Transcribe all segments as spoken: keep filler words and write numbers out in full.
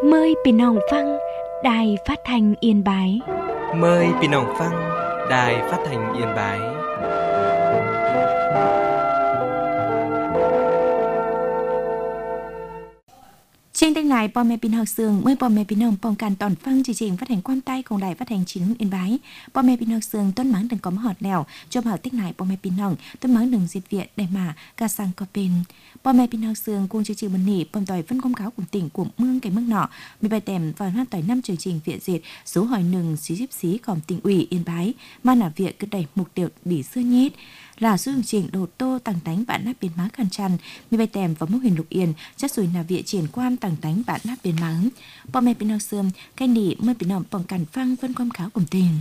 Mờiพี่น้องฟังđài phát thanh Yên Bái. Mời พี่น้องฟัง Đài Phát thanh Yên Bái. Trên kênh này, Bò Mẹ Pin Học Sương mời Bò Mẹ Pin Hồng phòng can toàn phân chương trình phát hành quan tay cùng đài phát hành chính Yên Bái. Bò Mẹ Pin Học Sương tuân mắng đừng có họt lèo cho bảo tích này Bò Mẹ Pin Hồng tuân mắng đừng diệt viện để mà ca sang có pin. Bò Mẹ Pin Học Sương cùng chương trình bần nỉ bầm tỏi phân công cáo cùng tỉnh của mương cái mương nọ bị bài tèm vào năm tỏi năm chương trình viện diệt số hỏi nừng xí xíp xí còn tỉnh ủy Yên Bái mà là viện cứ đẩy mục tiêu bị xưa nhét là số chương trình đồ tô tàng tánh bản nắp biến má khăn chăn mi bay tèm vào mức huyền lục yên chắc rồi là viện triển quan tàng tánh bản nắp biến má bò mẹ biến học sương cái nỉ mới biến nòng bằng cản phăng vân quan kháo cùng tiền.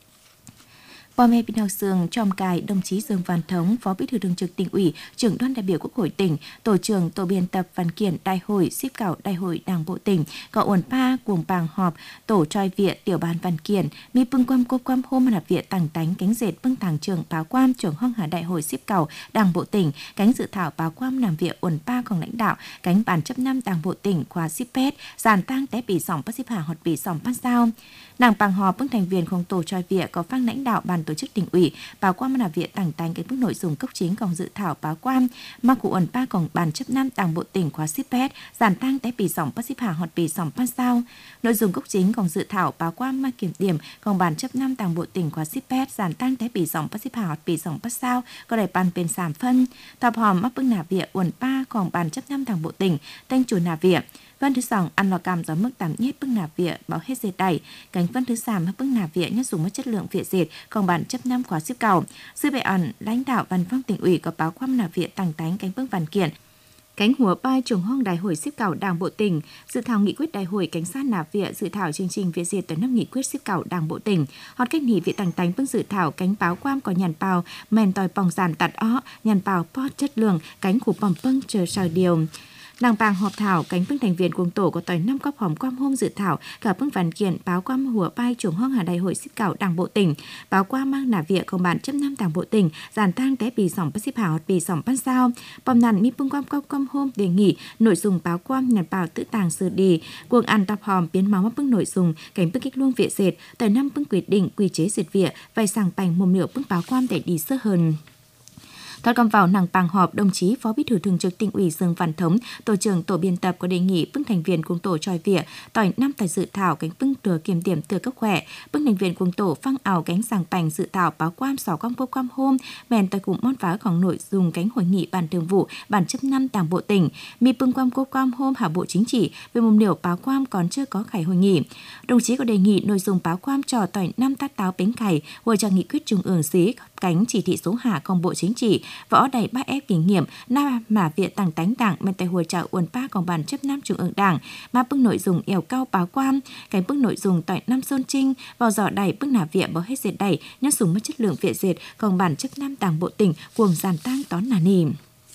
Bò Mẹ Pin Học Sương trong cài đồng chí Dương Văn Thống, Phó Bí thư Thường trực Tỉnh ủy, trưởng đoàn đại biểu Quốc hội tỉnh, tổ trưởng tổ biên tập văn kiện đại hội ship cảo đại hội Đảng bộ tỉnh, có uẩn pa cuồng bàng họp tổ troi viện tiểu ban văn kiện, mi bưng quam cô quam hôm là viện tàng tánh cánh dệt bưng tàng trưởng báo quam trưởng hong hà đại hội ship cảo Đảng bộ tỉnh, cánh dự thảo báo quam làm viện uẩn paของlãnh đạo, cánh bản chấp năm Đảng bộ tỉnh khóa shipet, giàn tang té bị sòng bắt ship hà hoặc bị sòng bắt sao. Nàng bàng họp bưng thành viên không tổ troi viện có phang lãnh đạo ban tổ chức tỉnh ủy báo quan là viện tàng tánh cái bước nội dung cấp chính còn dự thảo báo quan mà cụ ẩn ba còn bàn chấp năm Đảng bộ tỉnh khóa shipet giàn tăng té bị sòng bắt ship hà hoặc bị sòng bắt sao. Nội dung cấp chính còn dự thảo báo quan mà kiểm điểm còn bàn chấp năm Đảng bộ tỉnh khóa shipet giàn tăng té bị sòng bắt ship hà hoặc bị sòng bắt sao có đại bàn bên sàm phân tập hòm mắc bưng nà viện ẩn ba còn bàn chấp năm Đảng bộ tỉnh tên chủ nà viện. Văn thứ sòng ăn lò cam gió mức tạm nhất bưng nà viện bảo hết dệt đẩy cánh văn thứ sàm hấp bưng nà viện nhất dùng mất chất lượng viện dệt còn bản chấp năm khóa ship cầu sư bệ ẩn lãnh đạo văn phòng tỉnh ủy có báo quan nà viện tàng tánh cánh bưng văn kiện cánh hùa bai trưởng hong đại hội ship cầu Đảng bộ tỉnh dự thảo nghị quyết đại hội cảnh sát nà viện dự thảo chương trình viện dệt tới năm nghị quyết ship cầu Đảng bộ tỉnh họt cách nghỉ viện tàng tánh bưng dự thảo cánh báo quan có nhàn bào mèn tòi bòng giàn tạt ó nhàn bào pot chất lượng cánh của bòng bưng chờ sờ điều. Nàng bàng họp thảo cánh bưng thành viên cuồng tổ có tỏi năm cốc hòm quam hôm dự thảo cả bưng văn kiện báo quam hùa bai trưởng hong hà đại hội ship cảo Đảng bộ tỉnh báo quam mang nà viện công bản chấp năm Đảng bộ tỉnh giàn tang té bì sòng bắt ship hảo bì sòng bắt sao bom nàn mi bưng quam cốc quam hôm đề nghị nội dung báo quam nhàn bảo tự tàng xử đi cuồng ăn tập hòm biến máu bưng nội dung cánh bưng kích luông viện dệt tỏi năm bưng quyết định quy chế dệt viện vài sàng bành mồm nửa bưng báo quam để đi sơ hơn. Thoát cầm vào nàng bàng họp, đồng chí Phó Bí thư Thường trực Tỉnh ủy Dương Văn Thống, tổ trưởng tổ biên tập có đề nghị bưng thành viên cuồng tổ troi viện tỏi năm tài dự thảo cánh bưng từa kiểm điểm từa cấp khỏe, bưng thành viên cuồng tổ phăng ảo cánh sàng bành dự thảo báo quam sỏ quam vô quam hôm, mèn tài cụm mót váของnội dung cánh hội nghị ban thường vụ bản chấp năm Đảng bộ tỉnh, mi bưng quam cô quam hôm hạ bộ chính trị về mồm điều báo quam còn chưa có khải hội nghị. Đồng chí có đề nghị nội dung báo quam trò tỏi năm tát táo bánh khải, hồi cho nghị quyết trung ương xí cánh chỉ thị số hạ công bộ chính trị võ đầy ba ép kinh nghiệm na mà viện tàng tánh đảng men tại hồi chợ uẩn pa còn bàn chấp năm trung ương đảng mà bưng nội dung ẻo cao báo quan cánh bưng nội dung tại năm sơn trinh vào giỏ đầy bưng nà viện bảo hết dệt đầy nhân súng mất chất lượng viện dệt còn bàn chấp năm Đảng bộ tỉnh cuồng giàn tang tón nà nìm.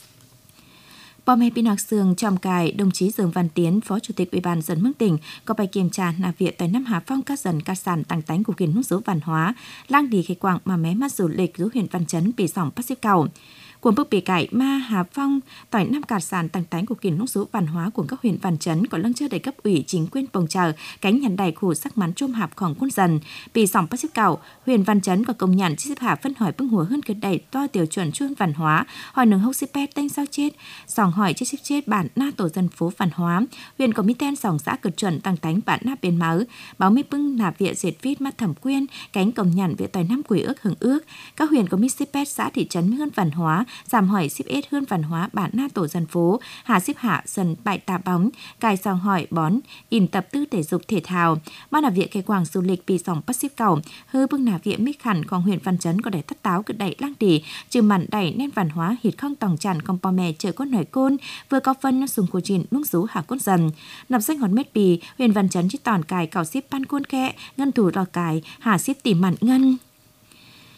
Bò Mẹ Pin Học Sương trong cài đồng chí Dương Văn Tiến, Phó Chủ tịch Ủy ban dân mức tỉnh có bài kiểm tra nà viện tại năm Hà Phong các dần các sản tàng tánh của kiến nút số văn hóa lang đi khai quảng mà mé mắt du lịch rú huyện Văn Chấn bị sòng bắt xếp cầu. Cuốn bức bì cải ma Hà Phong tỏi năm cạt sàn tàng tánh của kiến nút số văn hóa của các huyện Văn Chấn có lăng chơi đầy cấp ủy chính quyền bồng chờ cánh nhàn đầy khổ sắc mắn trôm hạpของquân dần bị sòng bắt xếp cầu huyện Văn Chấn có công nhận xếp hạ phân hỏi bưng hùa hơn cái đầy to tiểu chuẩn chuyên văn hóa hỏi nâng hốc xếp pet tên sao chết sòng hỏi chết xếp chết bản na tổ dân phố văn hóa huyện có mi tên sòng xã cực chuẩn tàng tánh bản na bên máu báo mi bưng nà viện dệt vít mắt thẩm quyên cánh công nhận viện tỏi năm quỷ ước hưởng ước các huyện có mi xếp pet xã thị trấn hơn văn hóa giảm hỏi ship S hơn văn hóa bản na tổ dân phố, hạ ship hạ dần bại tà bóng, cài sòng hỏi bón, in tập tư thể dục thể thao. Ban là viện cây quảng du lịch bị sòng bắt ship cầu, hư bưng nà viện mít khẩnของhuyện Văn Chấn có để thất táo cực đẩy lang tỷ, trừ mặn đẩy nên văn hóa hít không tòng tràn công po mè chờ con nổi côn, vừa có phân nó sùng của chín nung rú hạ cốt dần. Nằm danh hòn mét bì, huyện Văn Chấn chỉ toàn cài cào ship pan côn kẹ, ngân thủ đò cài, hạ ship tỉ mặn ngân.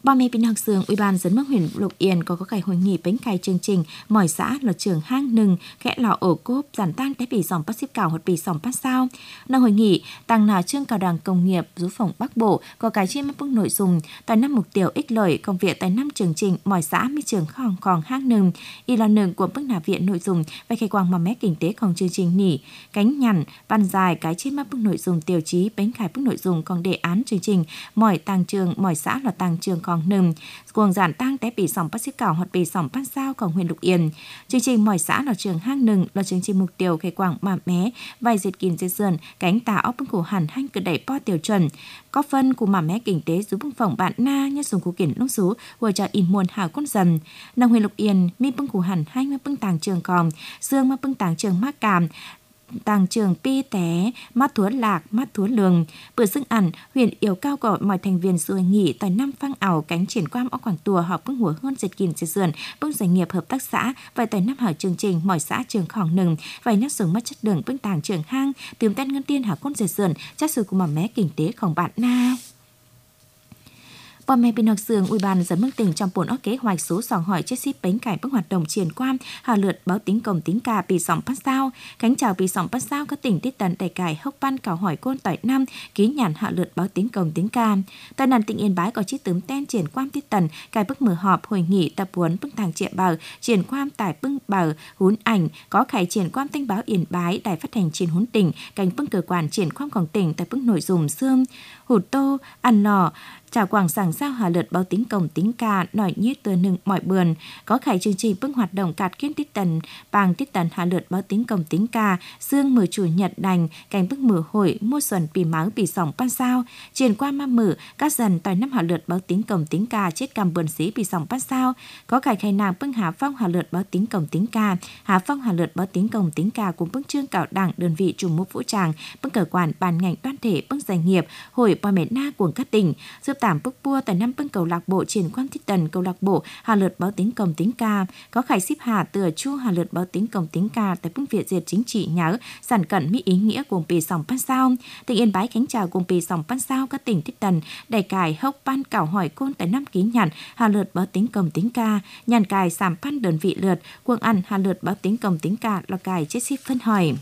Ba mẹ pin học sường Ủy ban dân mức huyện Lục Yên có có cái hội nghị bánh cày chương trình mỏi xã là trường hang nừng khẽ lò ổ cốp giản tăng té bị dòng bác xếp cào hoặc bị dòng bát sao. Năm hội nghị tăng nào trương cao đảng công nghiệp rú phòng Bắc Bộ có cái trên mắt bức nội dung tại năm mục tiêu ích lợi công việc tại năm chương trình mỏi xã mi trường khòng khòng hang nừng y là nừng của bức nà viện nội dung và khai quang mà mé kinh tếของchương trình nỉ cánh nhằn ban dài cái trên mắt bức nội dung tiêu chí bánh cày bức nội dung còn đề án chương trình mỏi tăng trường mỏi xã là tăng trường còn nừng cuồng giản tăng té bị sòng bát xếp cào hoặc bị sòng bát sao còn huyện Lục Yên. Chương trình mỏi xã là trường hang nừng là chương trình mục tiêu khai quang mà mé vài diệt kín dây sườn cánh tà óc bưng cổ hẳn hanh cử đẩy po tiểu chuẩn có phân của mà mé kinh tế giúp bưng phòng bạn na như dùng của kiển lúc số vừa cho in muôn hào con dần nông huyện Lục Yên mi bưng cổ hẳn hanh mà bưng tàng trường còn dương mà bưng tàng trường mắc cảm tàng trường pi té mắt thúa lạc mắt thúa lường bữa xưng ẩn huyện yêu cao gọi mọi thành viên dự hội nghị tại năm phang ảo cánh triển quan ở quảng tùa họp bưng hùa hơn dệt kín dệt sườn bưng doanh nghiệp hợp tác xã và tại năm hỏi chương trình mọi xã trường khỏng nừng vài nét dùng mất chất đường bưng tàng trường hang tìm tên ngân tiên hảo con dệt sườn chắc sự của mà mé kinh tếของbạn na. Bò mẹ pin học sường Ủy ban dân mức tỉnh trong bốn kế hoạch số sòng hỏi chết ship bánh cải bước hoạt động triển quan hà lượt báo tính công tính cà bị sòng phát sao cánh chào bị sòng phát sao các tỉnh tiết tần đại cải hốc ban cào hỏi côn tỏi năm ký nhàn hạ lượt báo tính công tính cà tại nàn tỉnh Yên Bái có chiếc tấm ten triển quan tiết tần cài bức mở họp hội nghị tập huấn bức thang triệu bào triển quan tải bưng bào hún ảnh có khải triển quan tinh báo Yên Bái đài phát hành triển hún tỉnh cánh bưng cơ quan triển quanของtỉnh tại bức nội dung xương hụt tô ăn lò Trà quảng sảng sao hà lượt báo tính công tính ca nổi nhiết tờ nừng mọi bườn có khải chương trình bưng hoạt động cạt kiến tiết tần bàng tiết tần hà lượt báo tính công tính ca xương mở chủ nhật đành cành bức mở hội mua xuân pì máu pì sòng pan sao triển qua ma mở các dần tỏi năm hà lượt báo tính công tính ca chết cầm bườn xí pì sòng pan sao có khải khai nàng bưng hà phong hà lượt báo tính công tính ca hà phong hà lượt báo tính công tính ca cùng bưng trương cạo đảng đơn vị trùng mục vũ tràng bưng cờ quản bàn ngành đoàn thể bưng doanh nghiệp hội bò mẹ na của các tỉnh giúp tạm bức bua tại năm bưng cầu lạc bộ triển quan thiết tần cầu lạc bộ hà lượt báo tính công tính ca có khải ship hà tựa chu hà lượt báo tính công tính ca tại bưng việt diệt chính trị nhớ sản cận mỹ ý nghĩa cùng pì sòng pan sao tỉnh Yên Bái khánh chào cùng pì sòng pan sao các tỉnh thiết tần đại cải hốc ban cảo hỏi côn tại năm ký nhàn hà lượt báo tính công tính ca nhàn cài sàm pan đơn vị lượt quân ăn hà lượt báo tính công tính ca là cài chết ship phân hỏi.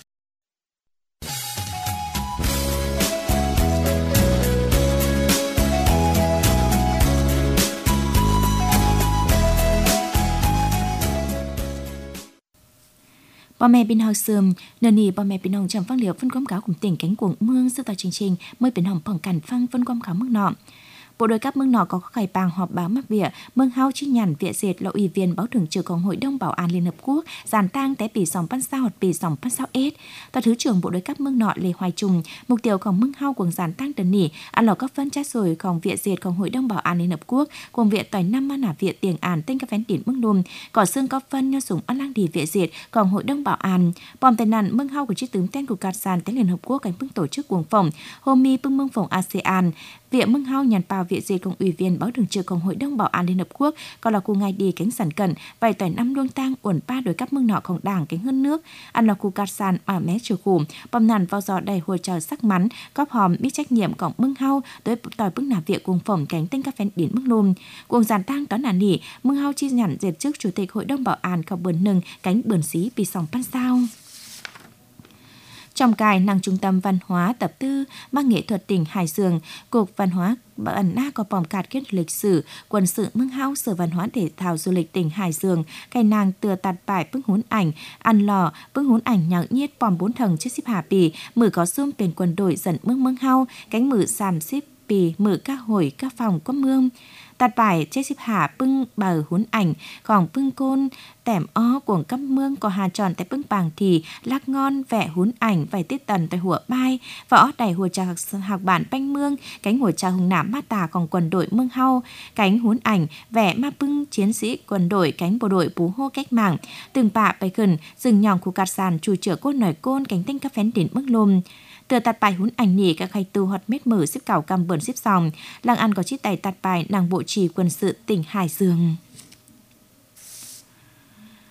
Bò mẹ pin học sườn nền nỉ bò mẹ pin hồng trầm phăng liệu phân quảng cáo cùng tỉnh cánh cuồng mương sự tạo chương trình mới pin hồng phòng cản phăng phân quảng cáo mức nọ. Bộ đội cấp mương nọ có khải bàng họp báo mắc vỉa mương hao chi nhàn vỉa dệt là ủy viên báo thường trựcของhội đồng bảo an liên hợp quốc giàn tang té pì sòng pan sao hoặc pì sòng pan sao ết và thứ trưởng bộ đội cấp mương nọ Lê Hoài Trung mục tiêuของmương hao của giàn tang tần nỉ ăn lò các phân trách rồiของvỉa dệtของhội đồng bảo an liên hợp quốc cùng vỉa tỏi năm man nả vỉa tiền an tên các phén tiền mương lùm cỏ xương có phân nhau sủng ăn lang đi vỉa dệtของhội đồng bảo an bom tên nạn mương hao của chiếc tướng tên của cát sàn tên liên hợp quốc cảnh bưng tổ chức cuồng phòng hôm mi bưng mương phòng a sê an Viện mương hao nhàn bào viện dệt cùng ủy viên báo thường trực cùng hội đồng bảo an liên hợp quốc còn là khu ngay đi cánh sản cận vài tỏi năm luông tang uẩn ba đối cấp mương nọของđảng cánh hơn nước ăn là khu cát sàn ở mé chiều khủ bom nàn vào giò đầy hồi chờ sắc mắn góp hòm biết trách nhiệm của mương hao tới tỏi bưng nà viện cùng phòng cánh tên các phen điển mương lùm cùng giàn tang đó là nỉ mương hao chi nhàn dệt trước chủ tịch hội đồng bảo an có bườn nừng cánh bườn xí bị sòng pan sao. Trong cài năng trung tâm văn hóa tập tư mang nghệ thuật tỉnh Hải Dương, Cục Văn hóa bản na có bòm cạt kết lịch sử, quân sự mương hao Sở Văn hóa Thể thao Du lịch tỉnh Hải Dương, cài nàng tựa tạt bài bưng hún ảnh, ăn lò, bưng hún ảnh nhặng nhiết bòm bốn thầng chiếc ship hà pì, mử có xungเป็นquân đội dẫn mương mương hao, cánh mử sàm ship pì, mử ca hồi ca phòng có mương. Tạt bài chế ship hà bưng bờ hún ảnh, còn bưng côn, tẻm o cuồng cấp mương có hà tròn tại bưng bàng thì lạc ngon vẽ hún ảnh vài tiết tần tại hùa bai và ó đầy hùa trà học bản banh mương cánh hùa trà hùng nạm mát tà còn quần đội mương hau cánh hún ảnh vẽ ma bưng chiến sĩ quần đội cánh bộ đội bú hô cách mạng từng bạ bài khẩn rừng nhòng khu cát sàn chủ chữa côn nổi côn cánh tinh các phén đỉnh mức lùm tựa tạt bài hún ảnh nỉ các khay tu hoạt mét mở xếp cảo cầm bẩn xếp sòng làng ăn có chiếc tài tạt bài nàng bộ trì quân sự tỉnh Hải Dương.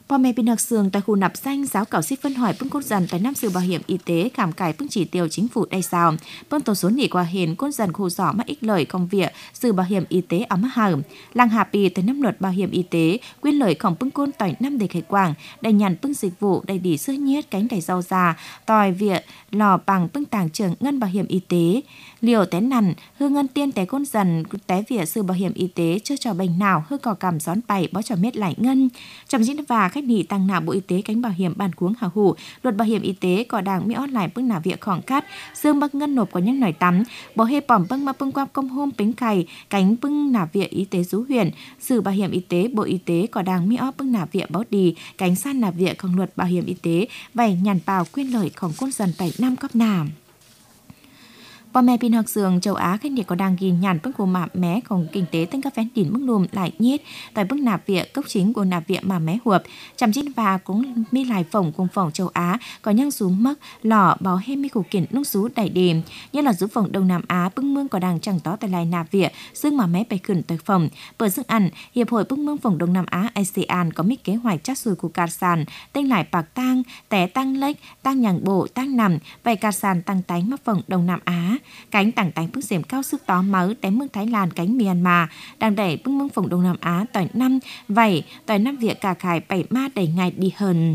พ่อแม่พี่น้องเสืองtại khu nạp danh giáo cảo xích phân hỏi bưng cốt dần tại năm sự bảo hiểm y tế khảm cải bưng chỉ tiêu chính phủ đại sao bưng tổ số nỉ qua hiền cốt dần khu giỏ mắc ích lợi công việc sự bảo hiểm y tế ở mắc hàm làng hà pì tại năm luật bảo hiểm y tế quyên lợiของbưng côn tỏi năm đề khởi quảng đầy nhàn bưng dịch vụ đầy đỉ sơ nhiết cánh đầy rau già tòi viện lò bằng bưng tàng trưởng ngân bảo hiểm y tế liều té nằn hương ngân tiên té côn dần té việc sự bảo hiểm y tế chưa cho bệnh nào hư cò cảm gión bảy bó cho miết lại ngân trong diễn và khách nỉ tăng nào bộ y tế cánh bảo hiểm bàn cuống hào hủ luật bảo hiểm y tế có đảng mỹ ót lại bưng nào việc khỏng cát dương bắc ngân nộp có những nổi tắm bỏ hê bỏm bưng mà bưng qua công hôm bính cày cánh bưng nào việc y tế rú huyền sự bảo hiểm y tế bộ y tế có đảng mỹ ót bưng nào việc báo đi cánh san nào việcของluật bảo hiểm y tế vảy nhàn bào quyên lợiของcôn dần tại năm cấp namพ่อแม่พี่น้องเสืองchâu Á khách địa có đang ghi nhận bức của mạ méของkinh tế tăng các phén đỉnh mức lùm lại nhiết tại bức nạp viện cốc chính của nạp viện mà mé huệp chăm chín và cũng mi lại phòng cùng phòng châu Á có nhang rú mất lò báo hết mi củ kiện nút rú đẩy đềm như là rú phòng Đông Nam Á bức mương có đang chẳng tó tại lại nạp viện dương mà mé bày khẩn tới phòng bởi dương ăn hiệp hội bức mương phòng Đông Nam Á a sê an có mi kế hoạch chắc sùi của cà sàn tên lại bạc tang té tăng lếch tăng nhàng bộ tăng nằm vậy cà sàn tăng tánh mắc phòng Đông Nam Á cánh tảng tánh bức xềm cao sức tó máu tém mương Thái Lan cánh Myanmar đang đẩy bức mương phòng Đông Nam Á tỏi năm vậy tỏi năm việc cả khải bảy ma đẩy ngày đi hơn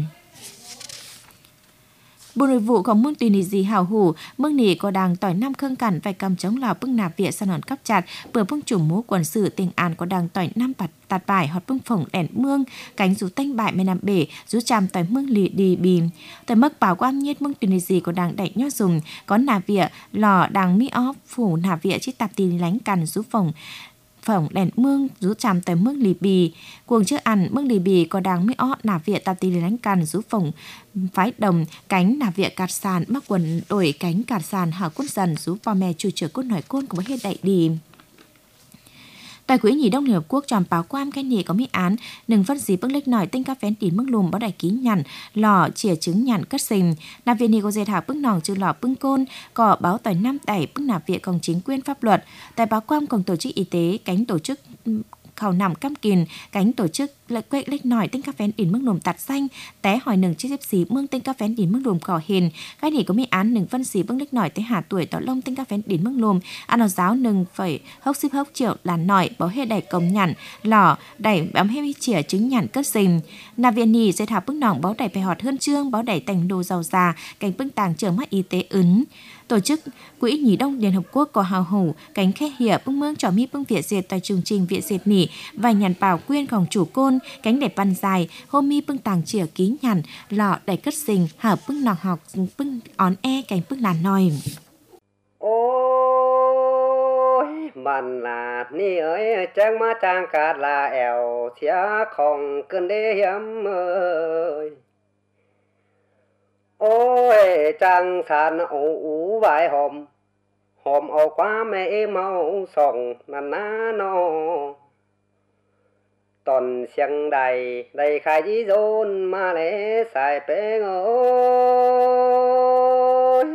bộ nội vụของเมืองตุนิเซียhào hủเมืองนี้ก็ดังต่อยน้ำเครื่องกันไปกำchốngลาวปึ้งนาเวียสนอนกับจัดเปิดพึ่งจุ่มหมูกวนสื่อเตียงอ่านก็ดังต่อยน้ำปัดตัดบ่ายฮอดปึ้งฝงแดนเมืองcảnh rú tanh bại mê nam bể rú chàmต่อยเมืองlì đi bìmต่อยมักป่าวความnhiệtเมืองตุนิเซียก็ดังđại nhót dùng có nà vịa lòดังmi óp phủ nà vịa chỉ tạp tì lánh cằn rú phồng phỏng đèn mương rú chạm tới mương lì bì cuồng trước ăn mương lì bì có đáng mấy ót nà viện tạp tì lánh cằn rú phỏng phái đồng cánh nà viện cạt sàn mắc quần đổi cánh cạt sàn hảo cốt dần rú bò mè chùi chửa cốt nổi côn của hết đại đi tại quỹ nhì đông liên hợp quốc tròn báo quan cái nhì có mỹ án đừng phân gì bước lệch nổi tinh các phén tín mức lùm báo đại ký nhằn lò chìa trứng nhằn cất sình nạp viện nhì có dệt thảo bước nòng trừ lò bưng côn cỏ báo tỏi năm tẩy bước nạp viện còn chính quyền pháp luật tại báo quan còn tổ chức y tế cánh tổ chức khảo nằm cam kìn cánh tổ chức lại quệ lệch nổi tinh các phén đỉnh mức lùm tạt xanh té hỏi nừng chiếc xếp xí mương tinh các phén đỉnh mức lùm cỏ hiền cái này có mỹ án nừng phân xí bước lệch nổi tới hà tuổi tỏ lông tinh các phén đỉnh mức lùm ăn nó giáo nừng phải hốc xếp hốc triệu là nổi báo hết đẩy công nhằn lò đẩy bám hết chìa trứng nhằn cất sình nà viện nhì dây thảo bước nòng báo đẩy phải họt hơn trương báo đẩy tành đồ giàu già cánh bưng tàng trường mắt y tế ứng tổ chức quỹ nhì đông liên hợp quốc có hào hủ cánh khe hiệp bưng mương trò mi bưng việt diệt tại chương trình viện diệt nỉ và nhàn bảo quyênของchủ côn cánh đẹp văn dài hôm mi bưng tàng chìa ký nhàn lọ đẩy cất sình hở bưng nọc học bưng ón e cánh bưng làn nòi ôi mình là ni ơi trang má trang cả là ẻo thía không cơn đê hiếm ơi ôi trang sàn ủ ủ vài hôm hôm ổ quá mẹ mau sòng nà ná nó toàn xiang đầy đầy khai dí dôn mà lẽ xài bế ơi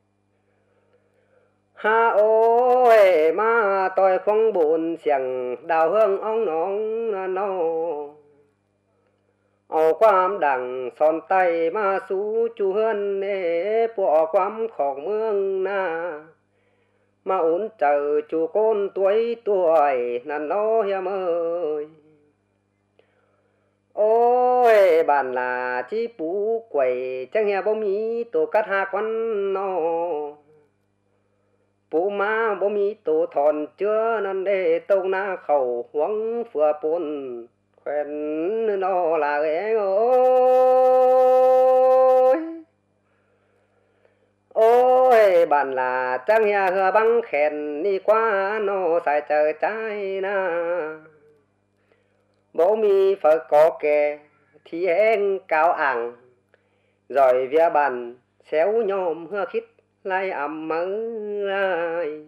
ha ôi mà tôi không buồn xiang đào hương ong nóng nó ổ quam đằng son tay mà sú chu hơn nê bỏ quamของเมืองนาmà ổn chờ chu con tuổi tuổi nà nó hiểm ơi ôi bạn là chỉ bú quẩy chẳng nghe bố mí tổ cắt hạ quan nó bố má bố mí tổ thòn chưa nên để tông na khẩu hoang phừa bồn quen nó là ghé ôi ôi bạn là chẳng nghe hừa băng khen đi qua nó xài chờ trái na bố mi phải có kẻ thì em cao ảng rồi vía bàn xéo nhôm hưa khít lại ẩm mơ lại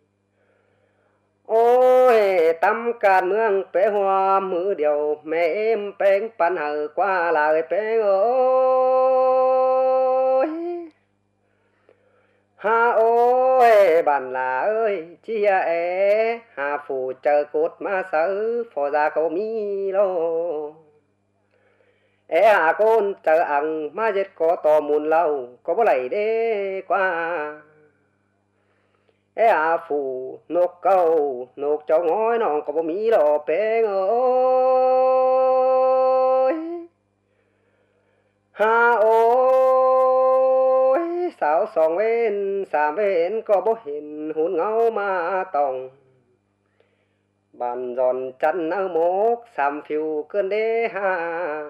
ôi tâm can mương bé hoa mưa điều mẹ em bén pan hờ qua lại bé ơi ha ôi bạn là ơi chia é hà phù chờ cốt mà sớ phò ra câu mi lô ế à con chờ ăn mà giết có to muôn lâu có bó lầy đế qua ế à phù nốt câu nốt cho ngói non có bó mỹ lò bén ơi ha ôi sao song bên xa bên có bó hình hôn ngâu mà tòng bàn giòn chân ở mốc xàm phiêu cơn đế ha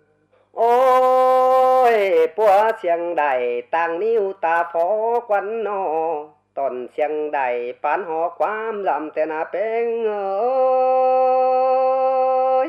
ôi bùa xiềng đài tàng níu ta phó quán nó tòn xiềng đài bán họ quám giảm tên à bén ơi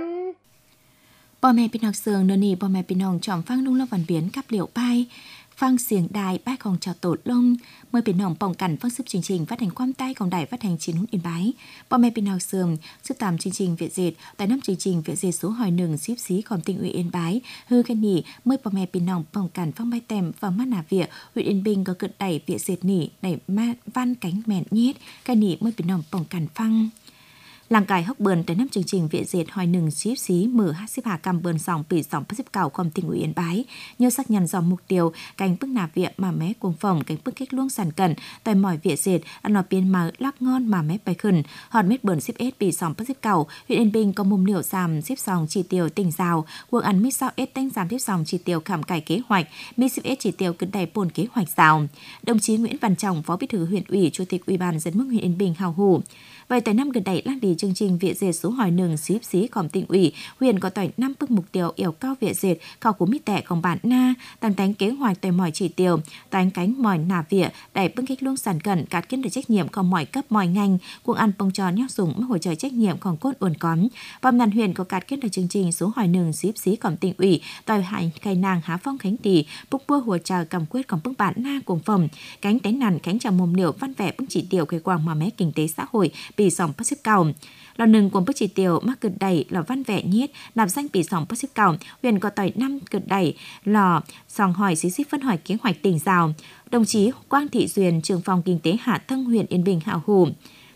Bò mẹ pin học sườn nơ nì bò mẹ pin hồng chọn phang lung lo văn biến cắp liệu bay phang xiềng đài bayของchào tổ lông mời pin hồng bỏng cẩn phang sức chương trình phát hành quam tayของđài phát hành chín hút yên bái bò mẹ pin học sườn sức tạm chương trình việt dệt tại năm chương trình việt dệt số hỏi nừng xíp xí còn tỉnh ủy yên bái hư cái nỉ mời bò mẹ pin hồng bỏng cẩn phang bay tèm và mắt nà việt huyện yên bình có cự đẩy việt dệt nỉ đẩy ma van cánh mẹn nhét cái nỉ mời pin hồng bỏng cẩn phang làng cải hốc bờn tới năm chương trình viện dệt hỏi nừng xíp xí mở hát xếp hà cầm bờn sòng pỉ sòng phát xếp cào còn tỉnh ủy yên bái nhớ xác nhận dòng mục tiêu cánh bức nà viện mà mé cuồng phòng cánh bức kết luông sản cẩn tại mỏi viện dệt ăn nọ biên mà lắc ngon mà mé bài khẩn hòn mét bờn xếp ết pỉ sòng phát xếp cào huyện yên bình có mồm liều giảm xếp sòng chỉ tiêu tỉnh rào cuộc ăn mít sao ết tanh giảm xếp sòng chỉ tiêu khảm cải kế hoạch mít xếp ết chỉ tiêu cân đầy bồn kế hoạch rào đồng chí Nguyễn Văn Trọng phó bí thư huyện ủy chủ tịch ủy ban dân mức huyện Yên Bình hào hủ. Vậy tại năm gần đây lăng đi chương trình viện dệt số hỏi nừng xíp xí còn tỉnh ủy huyện có tỏi năm bức mục tiêu yêu cao viện dệt khảo cú mít tẻ còn bản na tăng tánh kế hoạch tại mọi chỉ tiêu tánh cánh mỏi nà viện đẩy bưng cách luông sản cẩn cát kiến được trách nhiệm còn mọi cấp mọi ngành cuộc ăn bông tròn nhóc dùng mất hỗ trợ trách nhiệm còn cốt uốn cón bom nàn huyện có cát kiến được chương trình số hỏi nừng xíp xí còn tỉnh ủy tỏi hải cây nàng há phong khánh tỷ búc bua hỗ trợ cầm quyết còn bưng bản na cùng phòng cánh tánh nằn cánh trà mồm liều văn vẻ bưng chỉ tiêu cây quang mà mé kinh tế xã hội bị sòng phát xếp cầu lò nừng của bức chỉ tiêu mắc cực đầy lò văn vẻ nhiết nạp danh bị sòng phát xếp cầu huyện có tỏi năm cực đầy lò sòng hỏi xí xíp phân hỏi kế hoạch tỉnh rào đồng chí Quang Thị Duyên trưởng phòng kinh tế hạ thân huyện Yên Bình hảo hủ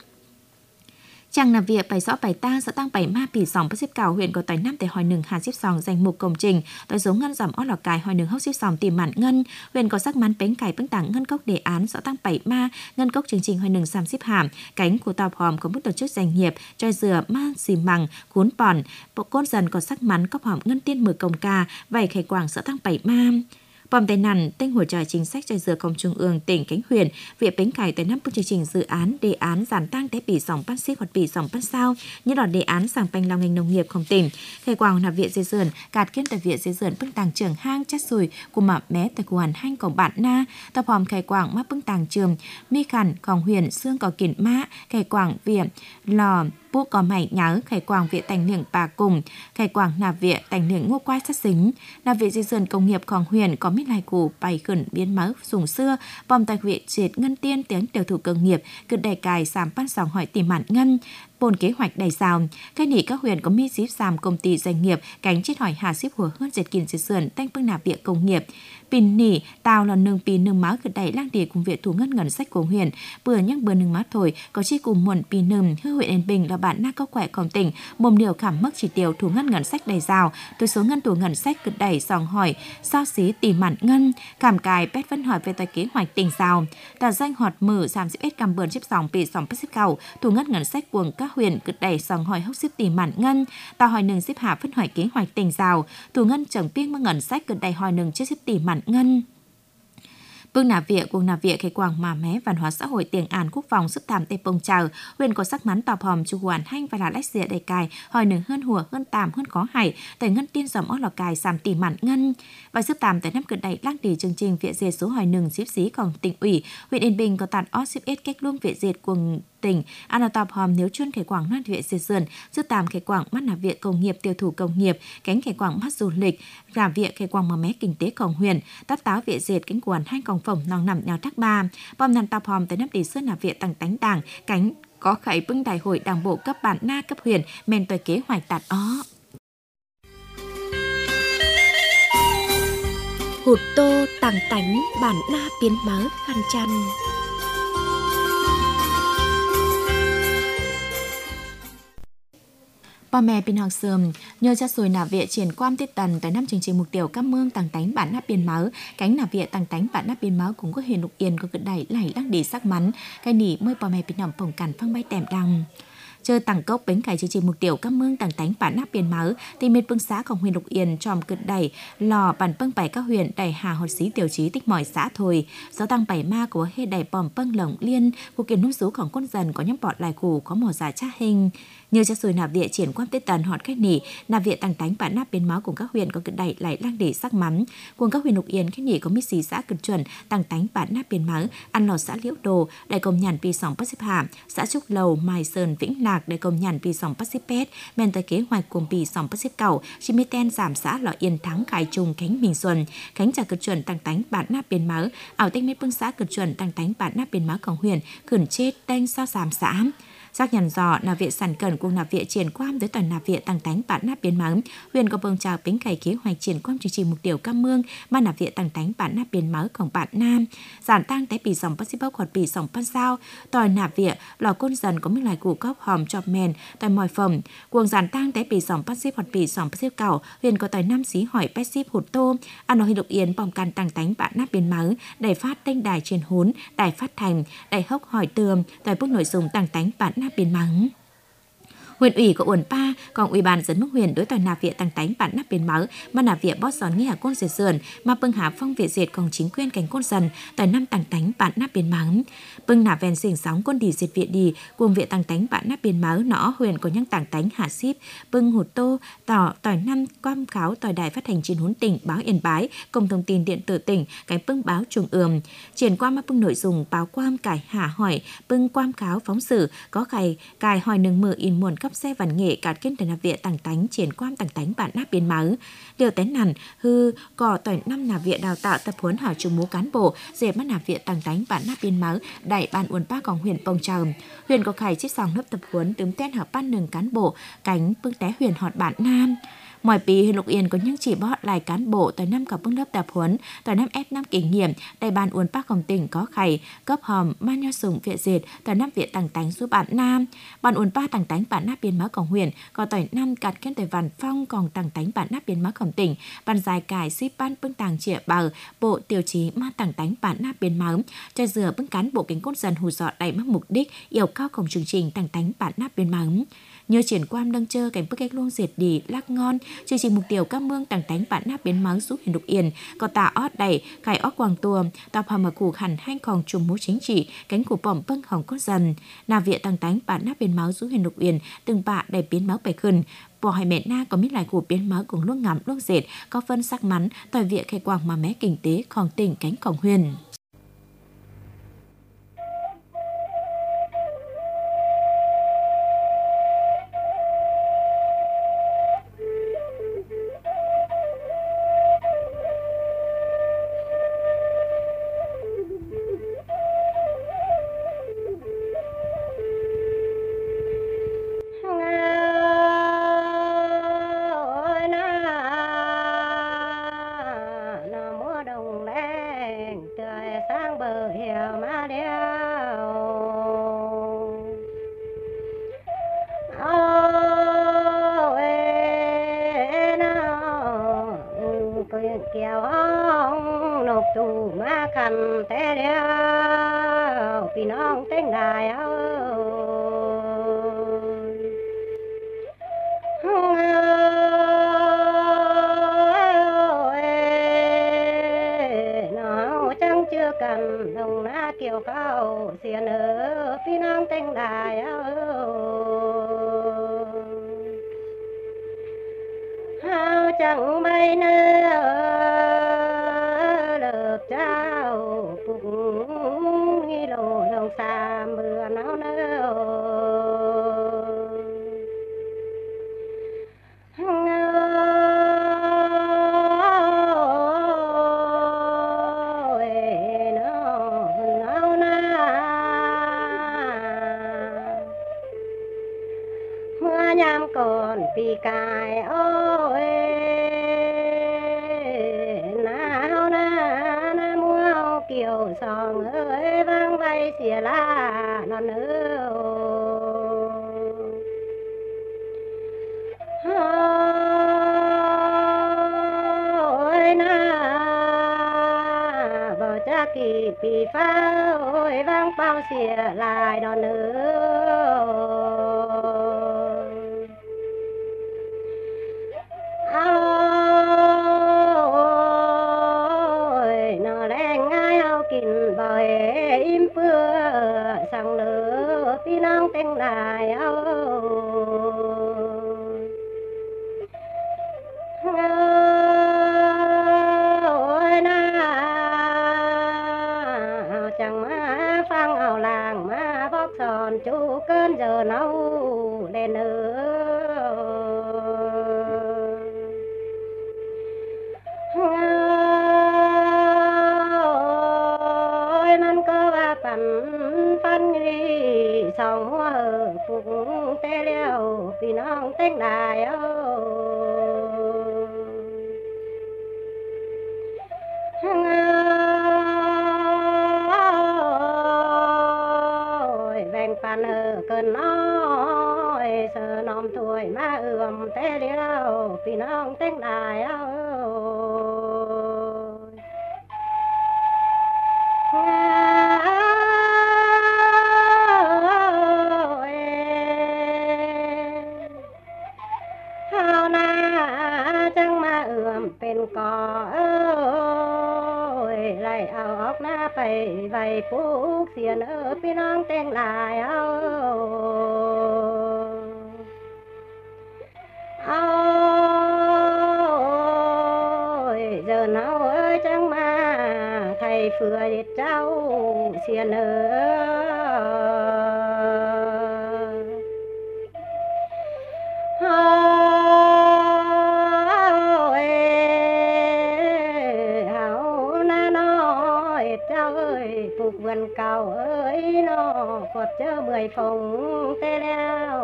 Chàng làm việc bài rõ bài ta sẽ tăng bảy ma pỉ sòng bắt xếp cào huyện có tỏi năm để hỏi nừng hà xếp sòng danh mục công trình tỏi giống ngân giảm ót lò cài hỏi nừng hốc xếp sòng tìm mạn ngân huyện có sắc mắn bánh cải bánh tảng ngân cốc đề án sẽ tăng bảy ma ngân cốc chương trình hỏi nừng giảm xếp hàm cánh của tàu hòm có mức tổ chức doanh nghiệp trôi dừa ma xì mằng cuốn bòn bộ cốt dần có sắc mắn cốc hòm ngân tiên mười công ca vảy khải quảng sẽ tăng bảy ma Bòm tay nằn, tên hỗ trợ chính sách cho dừa công trung ương tỉnh cánh huyện, viện bến cải tới năm bước chương trình dự án, đề án giảm tăng tế bỉ sòng bắt xích hoặc bỉ sòng bắt sao, như đòn đề án giảm banh lao ngành nông nghiệp không tỉnh. Khai quang là viện dây dườn, cạt kiến tại viện dây dườn bưng tàng trường hang chất sùi, cùng mạ bé tại quán hanh cổng bạn na, tập hòm khai quang mắc bưng tàng trường, mi khẩn, khòng huyền, xương có kiển mã, khai quang viện, lò, bố có mày nhớ khai quang viện tành miệng bà cùng, khai quang nạp viện tành miệng ngô quai sát dính, nạp viện dây dườn công nghiệp khòng huyền có mít lai củ bày khẩn biến máu dùng xưa, bom tại huyện triệt ngân tiên tiếng tiểu thủ công nghiệp, cực đầy cài giảm ban sòng hỏi tìm mạn ngân, bồn kế hoạch đầy rào. Cái nỉ các huyện có mi xíp giảm công ty doanh nghiệp, cánh chết hỏi hà xíp hùa hơn dệt kiền dệt sườn, tanh bưng nạp viện công nghiệp. Pin nỉ, tàu là nương pin nương máu cực đầy lang địa cùng viện thủ ngân ngân sách của huyện, bừa nhắc bừa nương máu thổi, có chi cùng muộn pin nương, hư huyện Yên Bình là bạn na cao khỏe còn tỉnh, mồm điều khảm mức chỉ tiêu thủ ngân ngân sách đầy rào, từ số ngân thủ ngân sách cực đầy sòng hỏi, so xí tìm mạn ngân, cảm cài pet phân hỏi về tài kế hoạch tỉnh rào, tà danh họt mở giảm xếp ết cầm bờn xếp sòng bị sòng bắt xếp cầu, thủ ngân ngân sách cuồng các huyện cực đầy sòng hỏi hốc xếp tìm mạn ngân, tà hỏi nương xếp hạ phân hỏi kế hoạch tỉnh rào, thủ ngân chẳng biết mức ngân sách cực đầy hỏi nương chết xếp tìm mạn ngân. Bưng nạp viện cùng nạp viện khai quang mà mé văn hóa xã hội tiền an quốc phòng sức thảm tê bông chờ huyện có sắc mắn tọp hòm chu hoàn hanh và là lách dịa đầy cài hỏi nừng hơn hùa hơn tàm hơn khó hải tại ngân tiên dòng ót lò cài giảm tỉ mạn ngân và giúp tàm tại năm cận đầy lăng tỷ chương trình viện dệt số hỏi nừng xíp xí còn tỉnh ủy huyện Yên Bình có tàn ót xíp ết cách luông viện dệt cùng tỉnh an tọp hòm nếu chuyên khai quảng nát viện dệt sườn giúp tàm khai quảng mắt nạp viện công nghiệp tiêu thụ công nghiệp cánh khai quảng mắt du lịch gà viện khai quảng mà mé kinh tế còn huyện tát táo viện dệt cánh quán hai còn phòng nòng nằm nhào thác ba bom nàn tọp hòm tới năm tỷ sơn nạp viện tăng tánh đảng cánh có khải bưng đại hội đảng bộ cấp bản na cấp huyện men tòa kế hoạch tạt ó hụt tô tàng tánh bản na biến mớ khăn chăn. Bà mẹ pin học sườm nhờ cho sùi nạp viện triển quan tiết tần tại năm chương trình mục tiêu các mương tăng tánh bản nắp biên máu cánh nạp viện tăng tánh bản nắp biên máu cũng có hiền lục yên có cực đẩy lại lắc đi sắc mắn cái nỉ mới bà mẹ pin nằm phòng cản phăng bay tèm đằng chơi tăng cốc bánh cải chương trình mục tiêu các mương tăng tánh bản nắp biên máu thì miền bưng xãของhuyện lục yên tròm cực đẩy lò bản bưng bảy các huyện đẩy hà hột xí tiểu trí tích mỏi xã thôi do tăng bảy ma của hệ đẩy bòm bưng lỏng liên của kiến nút sốของquân dần có nhóm bọt lại củ có mỏ giả trá hình như cho sùi nạp viện triển quan tết tần họt khách nỉ nạp viện tăng tánh bản nắp biên máu cùng các huyện có cực đẩy lại lăng để sắc mắm cùng các huyện lục yên khách nỉ có mít xí xã cực chuẩn tăng tánh bản nắp biên máu ăn lò xã liễu đồ đại công nhàn pi sòng passip hà xã trúc lầu mai sơn vĩnh lạc đại công nhàn pi sòng passip pet men tới kế hoạch cùng pi sòng passip cầu chimiten giảm xã lò yên thắng khải trung khánh bình xuân khánh trà cực chuẩn tăng tánh bản nắp biên máu ảo tinh mét bưng xã cực chuẩn tăng tánh bản nắp biên máuของhuyện khẩn chết đanh sao giảm xã xác nhận rõ nạp viện sản cẩn cùng nạp viện triển quan tới toàn nạp viện tăng tánh bản nắp biên máu huyện có bông chào bính cải kế hoạch triển quan chương trình mục tiêu cam mương mà nạp viện tăng tánh bản nắp biên máuของbạn nam giản tăng té bì sòng passive hoặc bì sòng pan sao tòi nạp viện lò côn dần có mấy loại củ cốc hòm chọp mèn tòi mòi phẩm cuồng giản tăng té bì sòng passive hoặc bì sòng passive cầu huyện có tòi năm xí hỏi passive hụt tô ăn nói lục yên bỏng can tăng tánh bản nắp biên máu đài phát thanh đài truyền hốn đài phát thành đài hốc hỏi tường tòi bút nội dung tăng tánh bản nắp biên máu huyện ủy của uẩn pa còn ủy ban dân mức huyện đối toàn nạp viện tăng tánh bản nắp biên máu mà nạp viện bót giòn nghĩa côn diệt sườn mà bưng hạ phong viện diệt còn chính quyền cảnh côn dần toàn năm tăng tánh bản nắp biên máu bưng nạp ven xỉnh sóng quân đi diệt viện đi cùng viện tăng tánh bản nắp biên máu nọ huyện có những tăng tánh hạ ship bưng hụt tô tỏ tỏi năm quam kháo tỏi đài phát hành trên huấn tỉnh báo yên bái công thông tin điện tử tỉnh cánh bưng báo trung ương triển qua mà bưng nội dung báo quam cải hạ hỏi bưng quam kháo phóng sự có cài cài hỏi nâng mở in muôn cấp xe văn nghệ cát kiến nạp viện tăng tánh triển quan tăng tánh bản nắp biên máu điều tén nằn hư cỏ tỏi năm nạp viện đào tạo tập huấn hảo trung mú cán bộ dễ bắt nạp viện tăng tánh bản nắp biên máu đại ban uẩn paของhuyện Pông Tràm huyện có khải chiếc sòng lớp tập huấn tướng tên hợp ban nừng cán bộ cánh bưng té huyện họt bản nam mọi pí huyện lục yên có những chỉ bót lại cán bộ tại năm cả bưng lớp tập huấn tại năm ép năm kinh nghiệm đại ban uẩn paของtỉnh có khải cấp hòm man nho sùng viện diệt tại năm viện tăng tánh giúp bản nam ban uẩn pa tăng tánh bản nắp biên máuของhuyện có tại năm cạt kiến tại văn phong còn tăng tánh bản nắp biên máuของtỉnh ban dài cải ship ban bưng tàng trịa bờ bộ tiêu chí ma tăng tánh bản nắp biên máu cho dừa bưng cán bộ cánh cốt dần hù dọa đại mắc mục đích yêu caoของchương trình tăng tánh bản nắp biên máu nhờ triển quan nâng chơ cảnh bức cách luôn diệt đi lắc ngon chương trình mục tiêu các mương tăng tánh bản nắp biến máu giúp huyện lục yên có tà ót đẩy khải ót quàng tua tập hầm ở củ hẳn hai còn trùng mũ chính trị cánh của bỏng bưng hỏng cốt dần nà viện tăng tánh bản nắp biến máu giúp huyện lục yên từng bạ đầy biến máu bày khẩn bỏ hai mẹ na có biết lại của biến máu cùng luôn ngắm luôn dệt có phân sắc mắn tòi viện khai quàng mà mé kinh tế còn tỉnh cánh còn huyền kéo nộp tù ma khăn té đeo vì nó tên đài ơi nó chẳng chưa cần đồng na kiều cao xiên ở vì nó tên đài ơi hao chẳng bay nữa lợp trao phục nghi lộ đồng xa mưa náo nơ mưa nhám còn pì cài ôi nào na na mua kiều sòng ơi vang vay xìa la non ơi kỳ bị phá ôi vang bao xìa lại đòn nữa ôi nó lên ngay ao kín bờ im mưa sang lửa phi nắng tên lại ôi ôi na chẳng má phang ao làng má bóc sòn chú cơn giờ nấu lên nữa ôiมันก็ว่าปั่นปั่นรีสองหัวphụcแต่แล้วพี่น้องแต่งได้เอ้ยแบ่งปันเออเกินน้อยเสนอมถ้วยมาเอื่อมแต่เดียวพี่น้องแต่งได้เอ้เป็นก่อเอ้ยไล่เอาออกหน้าไปไว้ปลูกเสียนเออพี่น้องแต่งลายเอาเอาเgiờ nào ơi chẳng mà thầy phừa diệt cháu xiên ơ phục vườn cầu ơi nó quật chớ mười phòng tê leo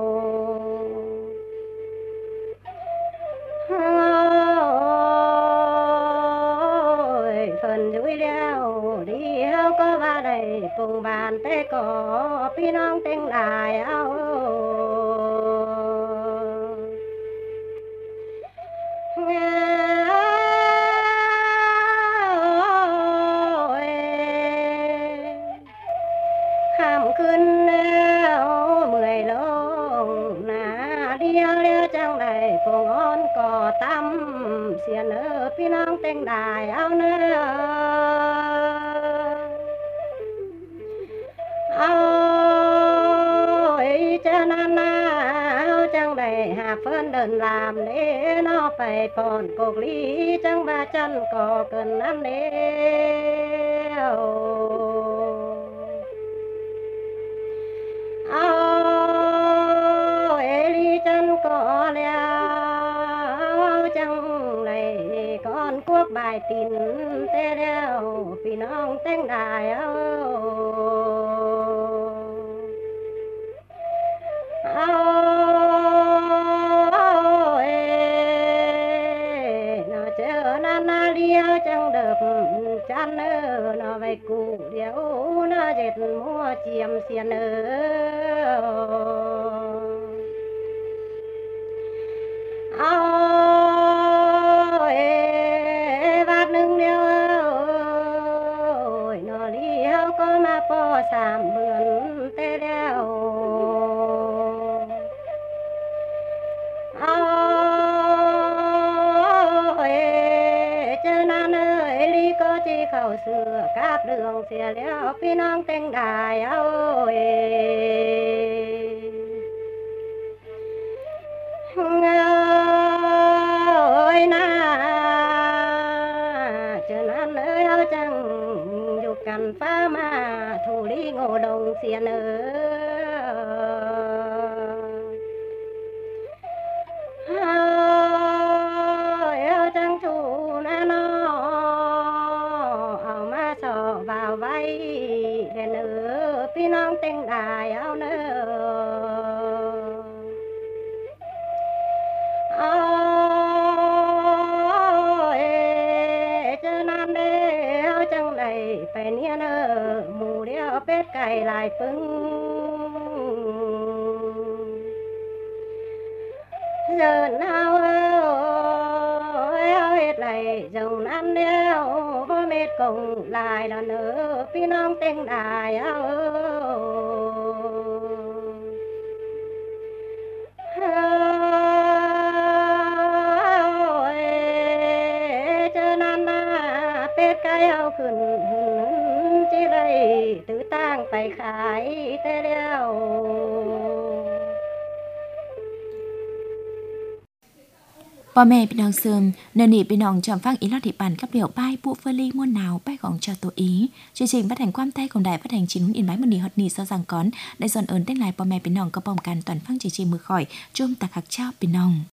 ôi phần dưới leo đi hao có ba đầy cùng bàn tê cóพี่น้องเต็งหลายเอาขึ้นแล้วเมื่อยลงหน้าเดียวเลี้ยวจังไรพงอ้อนก่อตั้มเสียเนอพี่น้องเต็งได้เอาเนอเอาเจ้านานาเอาจังไรหาเฟินเดินลามเด้นอไปปอนกกลีจังบาจันก่อเกินน้ำเดียวเอาเอลีจันก็แล้วจังไรก่อนกวกบายตินเต้แล้วพี่น้องแต่งได้เอาเอาเอน่าเจอนานาเลียวจังเดิบจันเนอน่าไปกูเดียวน่าเจ็ดมัวเจียมเสียเนอเอาเอวาดหนึ่งเดียวนอลีเฮาก็มาปอสามเบือนเตเดียวเอาเอเจอนาเนยลีก็จีเข้าเสือกาบเรืองเสียแล้วพี่น้องแต่งได้เอาเอเงยนาเจอนั้นเอ้ยเอาจังอยู่กันฟ้ามาถูลีโง่ดงเสียเนอเอาจังถูนะนอเอามาสอบ่าวไว้เดนเออพี่น้องแต่งได้เอาเนอเอาเอเจอน้ำเด้เอาจังไรไปเนี่ยเนอหมูเดียวเป็ดไก่ลายปึ้งเดินเอาเอาเฮ็ดไรจงนั้นเดียวบ่เม็ดกงลายละเนอพี่น้องเต็งได้เอาเจอนานาเป็ดไก่เอาขึ้นจิไรถือตั้งไปขายแต่แล้วพ่อแม่พี่น้องซึมเนนี่พี่น้องจอมฟังอีลอดที่ปั่นกับเดี่ยวป้ายปุ๊เฟอรี่ม่วนหนาวป้ายของชาวตัวอีchương trình phát hànhความใต้ของđài phát hành chính in bái một nỉ hot nỉ sau rằng con đại dọn ơn tên lạiพ่อแม่พี่น้องก็ป้องกันtoànฟังchương trìnhมือข่อยจมตะคักเจ้าพี่น้อง